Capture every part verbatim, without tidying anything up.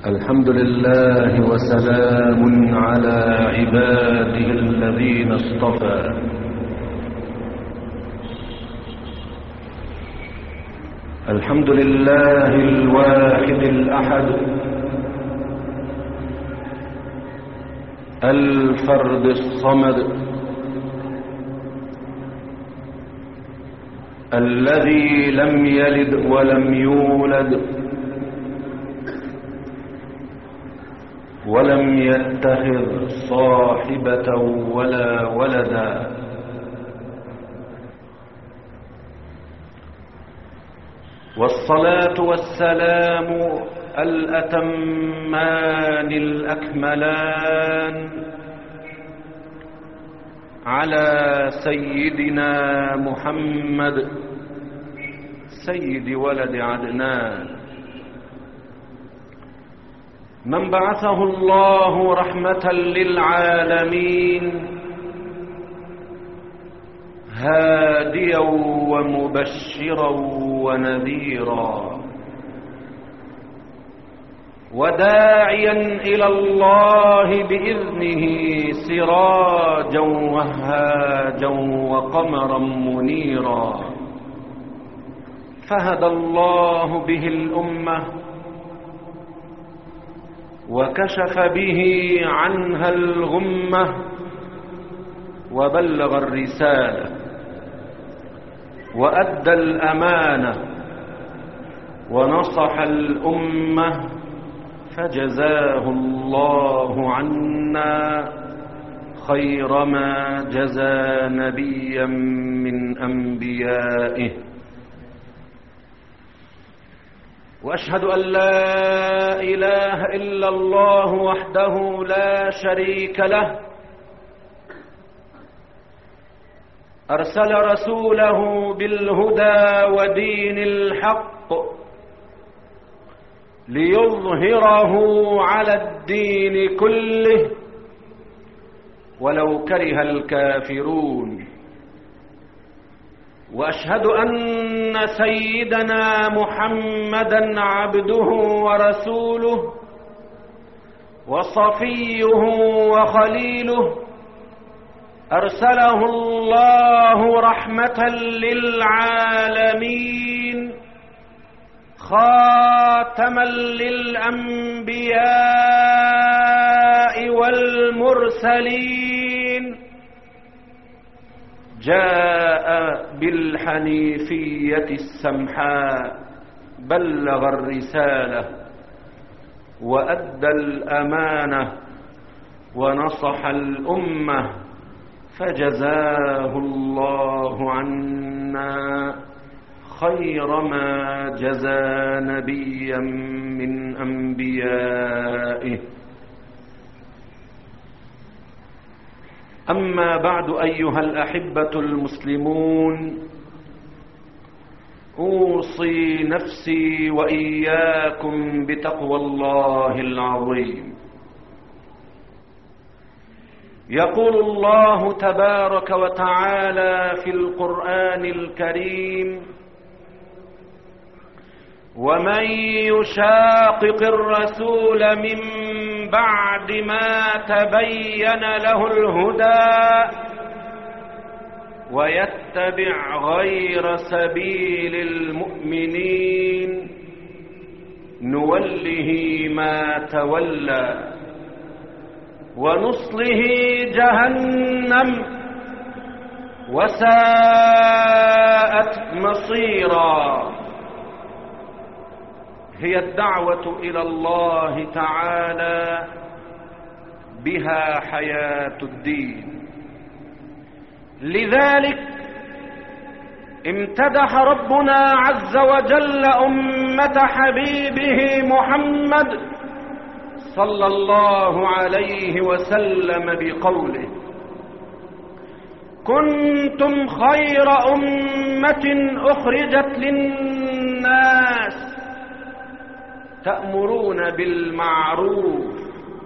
الحمد لله وسلام على عباده الذين اصطفى. الحمد لله الواحد الأحد الفرد الصمد الذي لم يلد ولم يولد ولم يتخذ صاحبة ولا ولدا، والصلاة والسلام الأتمان الأكملان على سيدنا محمد سيد ولد عدنان، من بعثه الله رحمة للعالمين هاديا ومبشرا ونذيرا وداعيا إلى الله بإذنه سراجا وهاجا وقمرا منيرا، فهدى الله به الأمة وكشف به عنها الغمة وبلغ الرسالة وأدى الأمانة ونصح الأمة، فجزاه الله عنا خير ما جزى نبيا من أنبيائه. وأشهد أن لا إله إلا الله وحده لا شريك له، أرسل رسوله بالهدى ودين الحق ليظهره على الدين كله ولو كره الكافرون. وأشهد أن سيدنا محمدا عبده ورسوله وصفيه وخليله، أرسله الله رحمة للعالمين خاتما للأنبياء والمرسلين، جاء بالحنيفية السمحاء، بلغ الرسالة وأدى الأمانة ونصح الأمة، فجزاه الله عنا خير ما جزى نبيا من أنبيائه. أما بعد، أيها الأحبة المسلمون، أوصي نفسي وإياكم بتقوى الله العظيم. يقول الله تبارك وتعالى في القرآن الكريم: ومن يشاقق الرسول من بعد ما تبين له الهدى ويتبع غير سبيل المؤمنين نوله ما تولى ونصله جهنم وساءت مصيرا. هي الدعوة إلى الله تعالى بها حياة الدين. لذلك امتدح ربنا عز وجل أمة حبيبه محمد صلى الله عليه وسلم بقوله: كنتم خير أمة أخرجت للناس تأمرون بالمعروف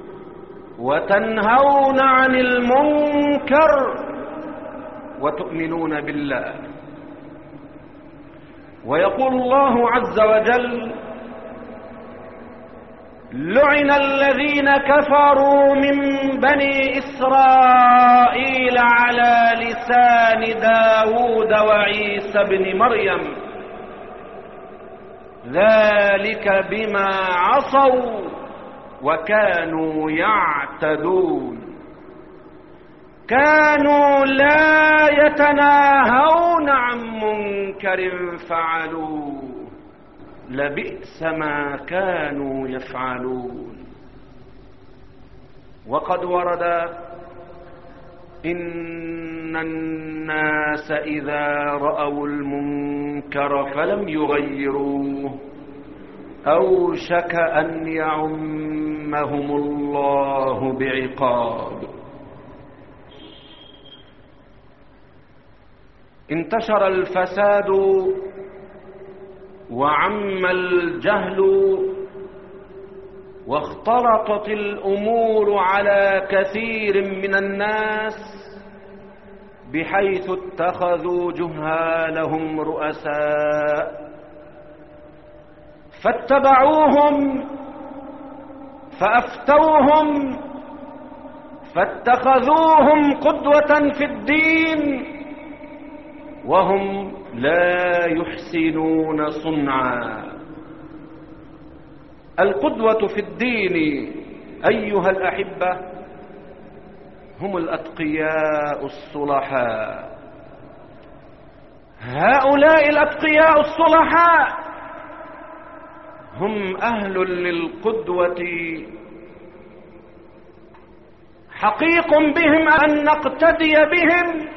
وتنهون عن المنكر وتؤمنون بالله. ويقول الله عز وجل: لعن الذين كفروا من بني إسرائيل على لسان داود وعيسى بن مريم ذلك بما عصوا وكانوا يعتدون كانوا لا يتناهون عن منكر فعلوه لبئس ما كانوا يفعلون. وقد ورد إن الناس إذا رأوا المنكر فلم يغيروه أوشك أن يعمهم الله بعقاب. انتشر الفساد وعم الجهل واختلطت الأمور على كثير من الناس بحيث اتخذوا جهالهم رؤساء فاتبعوهم فأفتوهم فاتخذوهم قدوة في الدين وهم لا يحسنون صنعا. القدوة في الدين أيها الأحبة هم الأتقياء الصلحاء. هؤلاء الأتقياء الصلحاء هم أهل للقدوة، حقيق بهم أن نقتدي بهم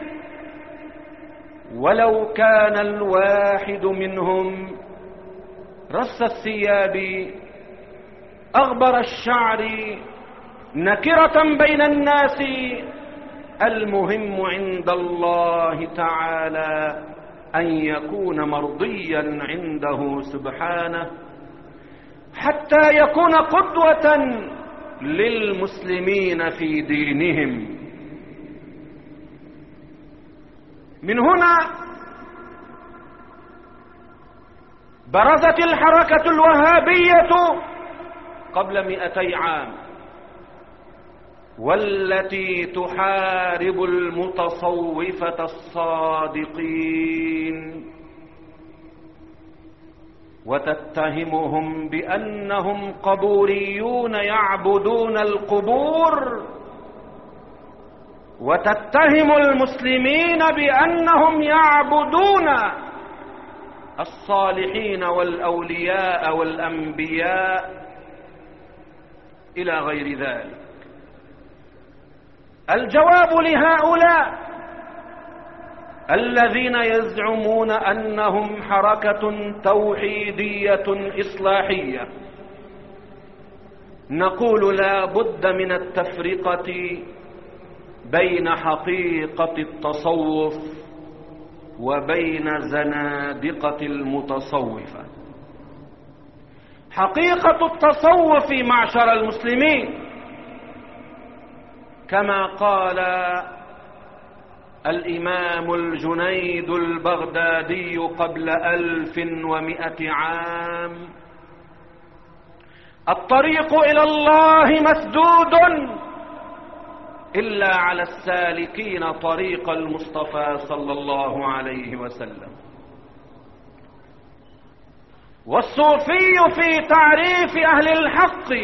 ولو كان الواحد منهم رص الثياب أغبر الشعر نكرة بين الناس. المهم عند الله تعالى أن يكون مرضيا عنده سبحانه حتى يكون قدوة للمسلمين في دينهم. من هنا برزت الحركة الوهابية قبل مئتي عام والتي تحارب المتصوفة الصادقين وتتهمهم بأنهم قبوريون يعبدون القبور، وتتهم المسلمين بأنهم يعبدون الصالحين والأولياء والأنبياء إلى غير ذلك. الجواب لهؤلاء الذين يزعمون أنهم حركة توحيدية إصلاحية نقول لا بد من التفرقة بين حقيقة التصوف وبين زنادقة المتصوفة. حقيقة التصوف معشر المسلمين كما قال الإمام الجنيد البغدادي قبل ألف ومئة عام: الطريق إلى الله مسدود إلا على السالكين طريق المصطفى صلى الله عليه وسلم. والصوفي في تعريف أهل الحق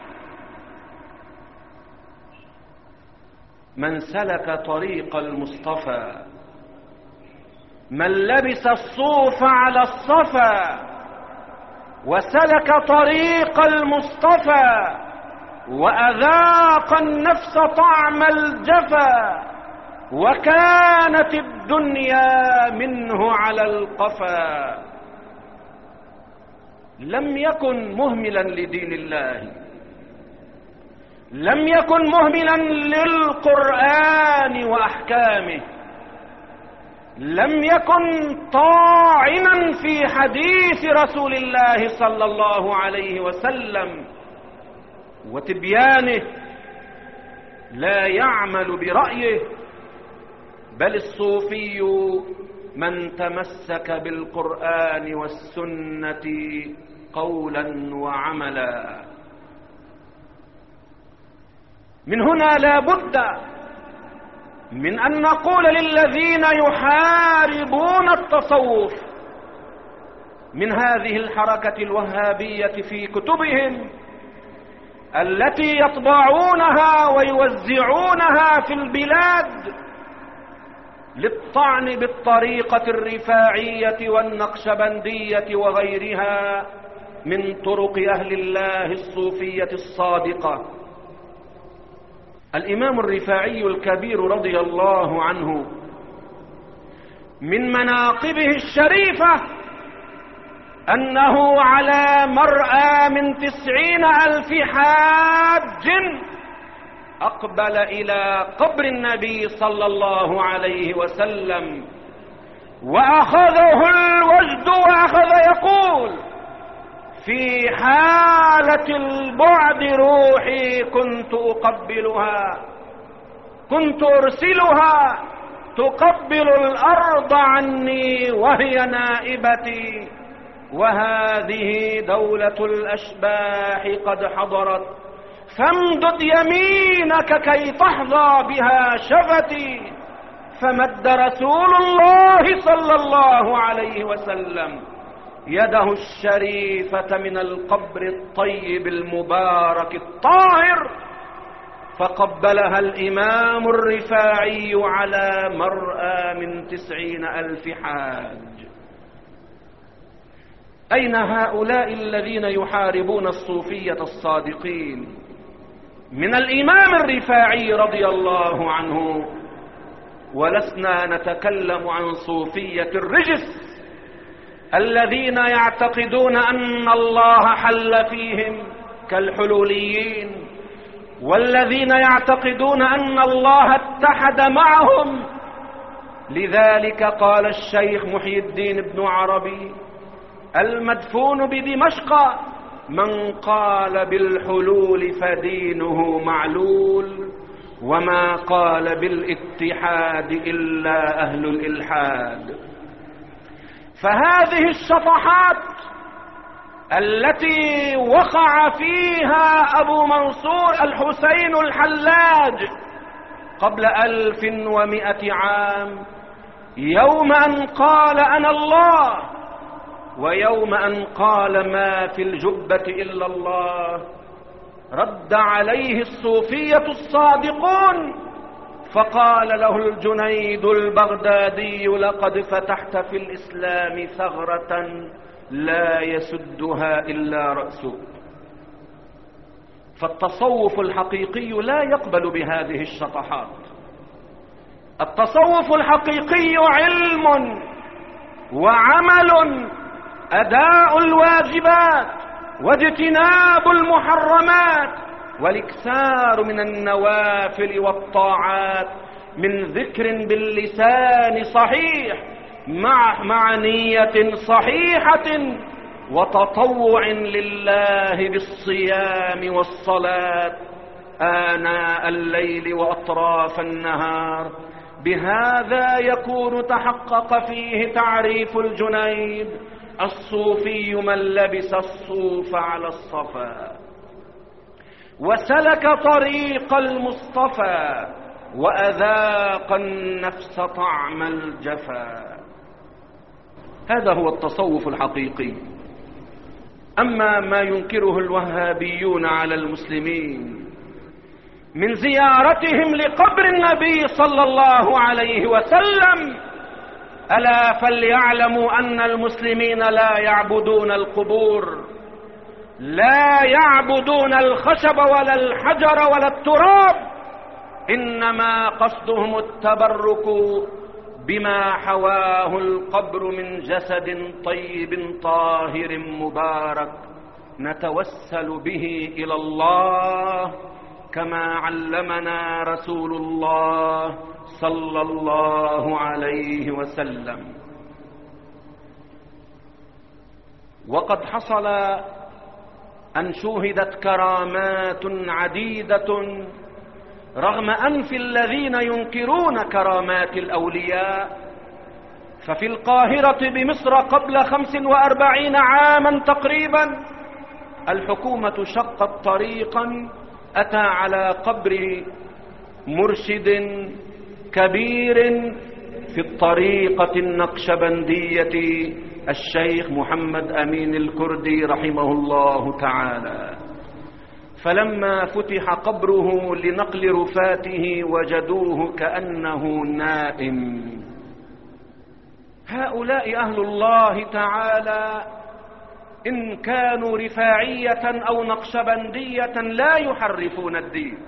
من سلك طريق المصطفى، من لبس الصوف على الصفا وسلك طريق المصطفى وأذاق النفس طعم الجفا وكانت الدنيا منه على القفا. لم يكن مهملا لدين الله، لم يكن مهملا للقرآن وأحكامه، لم يكن طاعنا في حديث رسول الله صلى الله عليه وسلم وتبيانه، لا يعمل برأيه، بل الصوفي من تمسك بالقرآن والسنة قولا وعملا من هنا لا بد من أن نقول للذين يحاربون التصوف من هذه الحركة الوهابية في كتبهم التي يطبعونها ويوزعونها في البلاد للطعن بالطريقة الرفاعية والنقشبندية وغيرها من طرق أهل الله الصوفية الصادقة. الإمام الرفاعي الكبير رضي الله عنه من مناقبه الشريفة أنه على مرأى من تسعين ألف حاج أقبل إلى قبر النبي صلى الله عليه وسلم وأخذه الوجد وأخذ يقول: في حالة البعد روحي كنت أقبلها، كنت أرسلها تقبل الأرض عني وهي نائبتي، وهذه دولة الأشباح قد حضرت، فامدد يمينك كي تحظى بها شفتي. فمد رسول الله صلى الله عليه وسلم يده الشريفة من القبر الطيب المبارك الطاهر فقبلها الإمام الرفاعي على مرأى من تسعين ألف حاج. أين هؤلاء الذين يحاربون الصوفية الصادقين من الإمام الرفاعي رضي الله عنه؟ ولسنا نتكلم عن صوفية الرجس الذين يعتقدون أن الله حل فيهم كالحلوليين، والذين يعتقدون أن الله اتحد معهم. لذلك قال الشيخ محي الدين بن عربي المدفون بدمشق: من قال بالحلول فدينه معلول، وما قال بالاتحاد إلا أهل الإلحاد. فهذه الشطحات التي وقع فيها أبو منصور الحسين الحلاج قبل ألف ومئة عام، يوم أن قال أنا الله، ويوم أن قال ما في الجبة إلا الله، رد عليه الصوفية الصادقون فقال له الجنيد البغدادي: لقد فتحت في الإسلام ثغرة لا يسدها إلا رأسك. فالتصوف الحقيقي لا يقبل بهذه الشطحات. التصوف الحقيقي علم وعمل، أداء الواجبات واجتناب المحرمات والاكثار من النوافل والطاعات، من ذكر باللسان صحيح مع مع نية صحيحة، وتطوع لله بالصيام والصلاة آناء الليل وأطراف النهار. بهذا يكون تحقق فيه تعريف الجنيد: الصوفي من لبس الصوف على الصفا وسلك طريق المصطفى وأذاق النفس طعم الجفا. هذا هو التصوف الحقيقي. أما ما ينكره الوهابيون على المسلمين من زيارتهم لقبر النبي صلى الله عليه وسلم، ألا فليعلموا أن المسلمين لا يعبدون القبور، لا يعبدون الخشب ولا الحجر ولا التراب، إنما قصدهم التبرك بما حواه القبر من جسد طيب طاهر مبارك نتوسل به إلى الله كما علمنا رسول الله صلى الله عليه وسلم. وقد حصل أن شوهدت كرامات عديدة رغم أنف الذين ينكرون كرامات الأولياء. ففي القاهرة بمصر قبل خمس وأربعين عاما تقريبا الحكومة شقت طريقا أتى على قبر مرشد كبير في الطريقة النقشبندية الشيخ محمد أمين الكردي رحمه الله تعالى، فلما فتح قبره لنقل رفاته وجدوه كأنه نائم. هؤلاء أهل الله تعالى إن كانوا رفاعية أو نقشبندية لا يحرفون الدين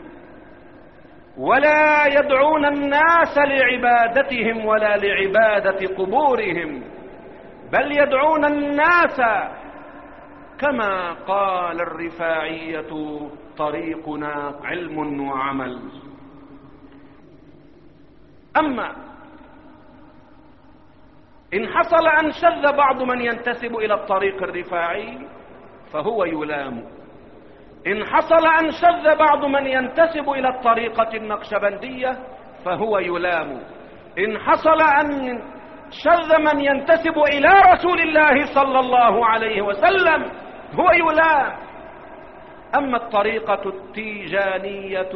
ولا يدعون الناس لعبادتهم ولا لعبادة قبورهم، بل يدعون الناس كما قال الرفاعية: طريقنا علم وعمل. أما إن حصل أن شذ بعض من ينتسب إلى الطريق الرفاعي فهو يلام، إن حصل أن شذ بعض من ينتسب إلى الطريقة النقشبندية فهو يلام، إن حصل أن شذ من ينتسب إلى رسول الله صلى الله عليه وسلم هو يلام. أما الطريقة التيجانية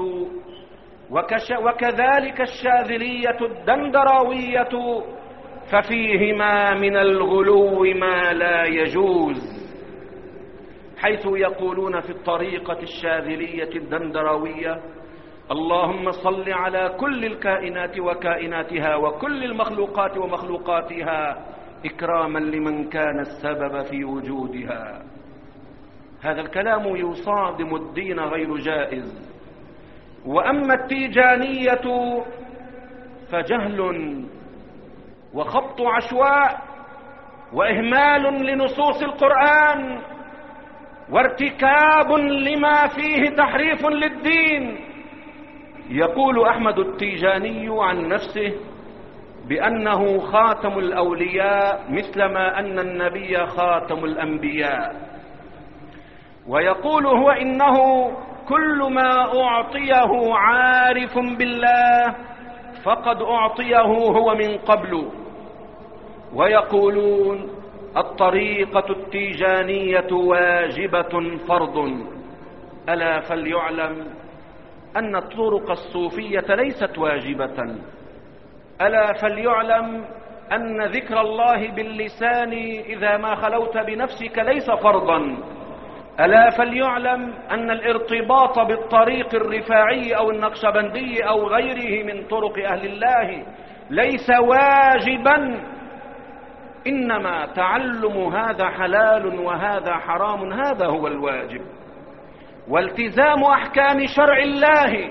وكذلك الشاذلية الدندراوية ففيهما من الغلو ما لا يجوز، حيث يقولون في الطريقة الشاذلية الدندراوية: اللهم صل على كل الكائنات وكائناتها وكل المخلوقات ومخلوقاتها إكراما لمن كان السبب في وجودها. هذا الكلام يصادم الدين، غير جائز. وأما التيجانية فجهل وخبط عشواء وإهمال لنصوص القرآن وارتكاب لما فيه تحريف للدين. يقول أحمد التيجاني عن نفسه بأنه خاتم الأولياء مثلما أن النبي خاتم الأنبياء، ويقول هو إنه كل ما أعطيه عارف بالله فقد أعطيه هو من قبل. ويقولون الطريقة التيجانية واجبة فرض. ألا فليعلم أن الطرق الصوفية ليست واجبة، ألا فليعلم أن ذكر الله باللسان إذا ما خلوت بنفسك ليس فرضا، ألا فليعلم أن الارتباط بالطريق الرفاعي أو النقشبندي أو غيره من طرق أهل الله ليس واجبا، إنما تعلم هذا حلال وهذا حرام، هذا هو الواجب. والتزام أحكام شرع الله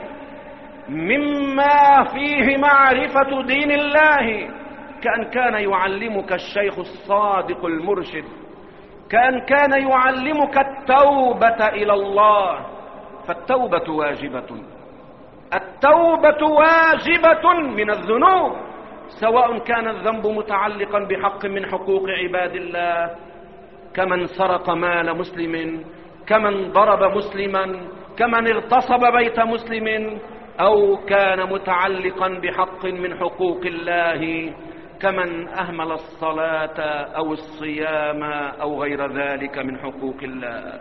مما فيه معرفة دين الله، كأن كان يعلمك الشيخ الصادق المرشد، كأن كان يعلمك التوبة إلى الله، فالتوبة واجبة، التوبة واجبة من الذنوب، سواء كان الذنب متعلقا بحق من حقوق عباد الله كمن سرق مال مسلم، كمن ضرب مسلما، كمن اغتصب بيت مسلم، أو كان متعلقا بحق من حقوق الله كمن أهمل الصلاة أو الصيام أو غير ذلك من حقوق الله.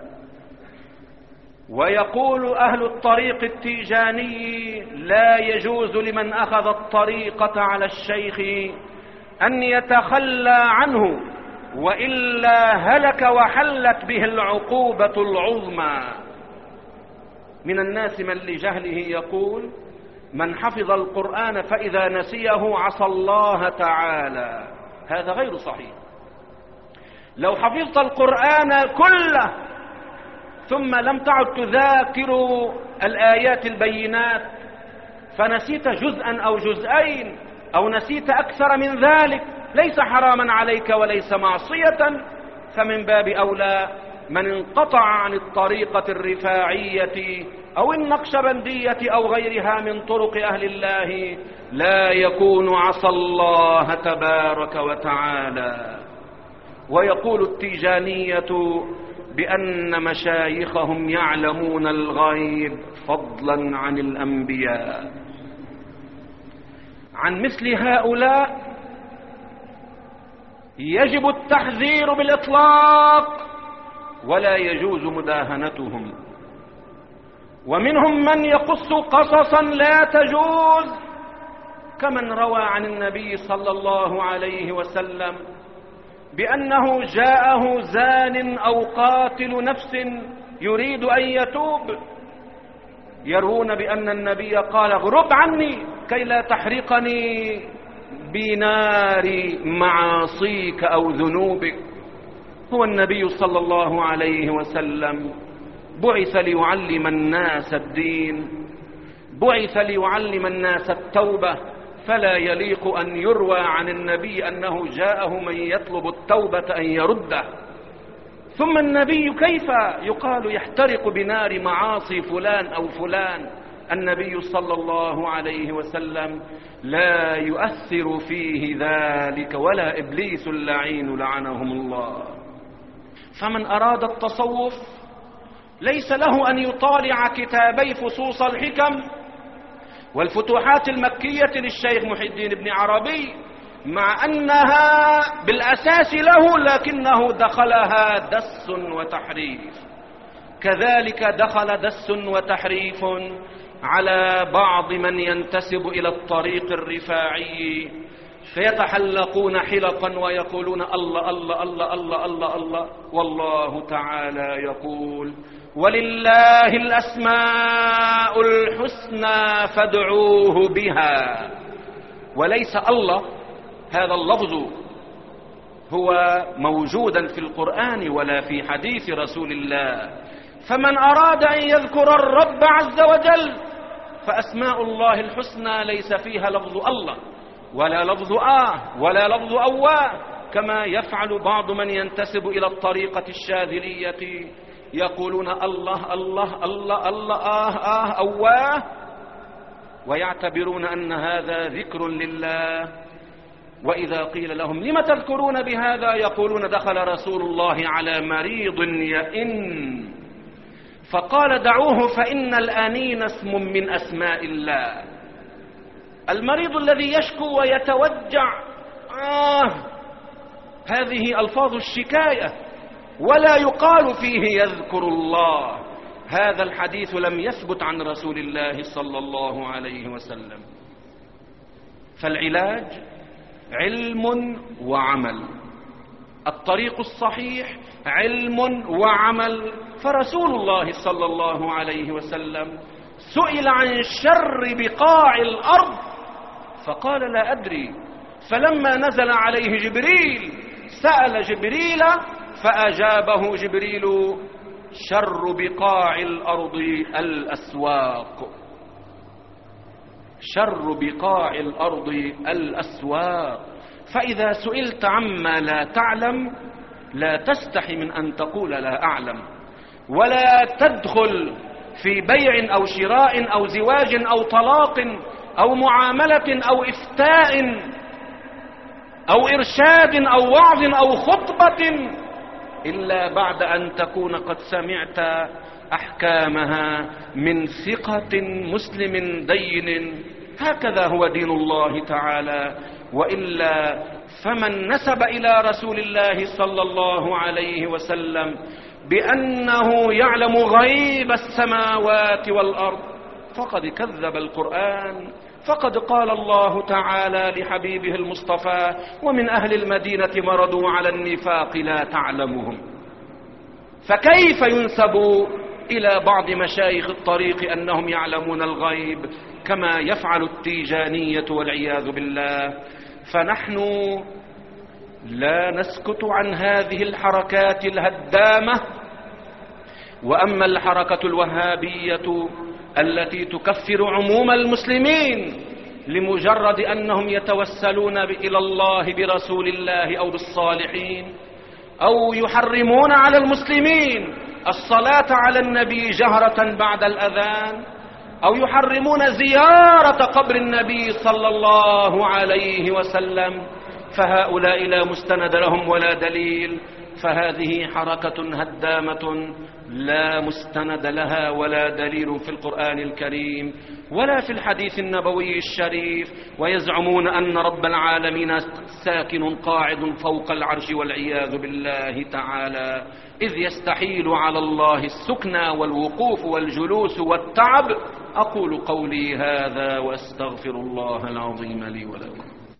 ويقول أهل الطريق التيجاني: لا يجوز لمن أخذ الطريقة على الشيخ أن يتخلى عنه، وإلا هلك وحلت به العقوبة العظمى. من الناس من لجهله يقول: من حفظ القرآن فإذا نسيه عصى الله تعالى. هذا غير صحيح. لو حفظت القرآن كله ثم لم تعد تذاكر الآيات البينات فنسيت جزءا أو جزئين أو نسيت أكثر من ذلك، ليس حراما عليك وليس معصية، فمن باب أولى من انقطع عن الطريقة الرفاعية أو النقشبندية أو غيرها من طرق أهل الله لا يكون عصى الله تبارك وتعالى. ويقول التيجانية بأن مشايخهم يعلمون الغيب فضلا عن الأنبياء. عن مثل هؤلاء يجب التحذير بالإطلاق ولا يجوز مداهنتهم. ومنهم من يقص قصصا لا تجوز، كمن روى عن النبي صلى الله عليه وسلم بأنه جاءه زان أو قاتل نفس يريد أن يتوب، يرون بأن النبي قال اغرب عني كي لا تحرقني بنار معاصيك أو ذنوبك. هو النبي صلى الله عليه وسلم بعث ليعلم الناس الدين، بعث ليعلم الناس التوبة، فلا يليق أن يروى عن النبي أنه جاءه من يطلب التوبة أن يرده. ثم النبي كيف يقال يحترق بنار معاصي فلان أو فلان؟ النبي صلى الله عليه وسلم لا يؤثر فيه ذلك، ولا إبليس اللعين لعنهم الله. فمن أراد التصوف ليس له أن يطالع كتابي فصوص الحكم والفتوحات المكية للشيخ محي الدين بن عربي، مع أنها بالأساس له، لكنه دخلها دس وتحريف. كذلك دخل دس وتحريف على بعض من ينتسب إلى الطريق الرفاعي، فيتحلقون حلقا ويقولون الله الله الله الله الله الله، والله تعالى يقول ولله الأسماء الحسنى فادعوه بها، وليس الله هذا اللفظ هو موجودا في القرآن ولا في حديث رسول الله. فمن أراد أن يذكر الرب عز وجل فأسماء الله الحسنى ليس فيها لفظ الله ولا لفظ آه ولا لفظ أواه، كما يفعل بعض من ينتسب إلى الطريقة الشاذلية، يقولون الله الله الله الله آه آه أواه، ويعتبرون أن هذا ذكر لله. وإذا قيل لهم لم تذكرون بهذا يقولون دخل رسول الله على مريض يئن فقال دعوه فإن الآنين اسم من أسماء الله. المريض الذي يشكو ويتوجع آه هذه ألفاظ الشكاية، ولا يقال فيه يذكر الله. هذا الحديث لم يثبت عن رسول الله صلى الله عليه وسلم. فالعلاج علم وعمل، الطريق الصحيح علم وعمل. فرسول الله صلى الله عليه وسلم سئل عن شر بقاع الأرض فقال لا أدري، فلما نزل عليه جبريل سأل جبريل فأجابه جبريل شر بقاع الأرض الأسواق، شر بقاع الأرض الأسواق. فإذا سئلت عما لا تعلم لا تستحي من أن تقول لا أعلم، ولا تدخل في بيع أو شراء أو زواج أو طلاق أو معاملة أو إفتاء أو إرشاد أو وعظ أو خطبة إلا بعد أن تكون قد سمعت أحكامها من ثقة مسلم دين. هكذا هو دين الله تعالى. وإلا فمن نسب إلى رسول الله صلى الله عليه وسلم بأنه يعلم غيب السماوات والأرض فقد كذب القرآن. فقد قال الله تعالى لحبيبه المصطفى ومن أهل المدينة مرضوا على النفاق لا تعلمهم. فكيف ينسب إلى بعض مشايخ الطريق أنهم يعلمون الغيب كما يفعل التيجانية والعياذ بالله؟ فنحن لا نسكت عن هذه الحركات الهدامة. وأما الحركة الوهابية التي تكفر عموم المسلمين لمجرد أنهم يتوسلون إلى الله برسول الله أو بالصالحين، أو يحرمون على المسلمين الصلاة على النبي جهرة بعد الأذان، أو يحرمون زيارة قبر النبي صلى الله عليه وسلم، فهؤلاء لا مستند لهم ولا دليل. فهذه حركة هدامة لا مستند لها ولا دليل في القرآن الكريم ولا في الحديث النبوي الشريف، ويزعمون أن رب العالمين ساكن قاعد فوق العرش والعياذ بالله تعالى، إذ يستحيل على الله السكنى والوقوف والجلوس والتعب. أقول قولي هذا وأستغفر الله العظيم لي ولكم.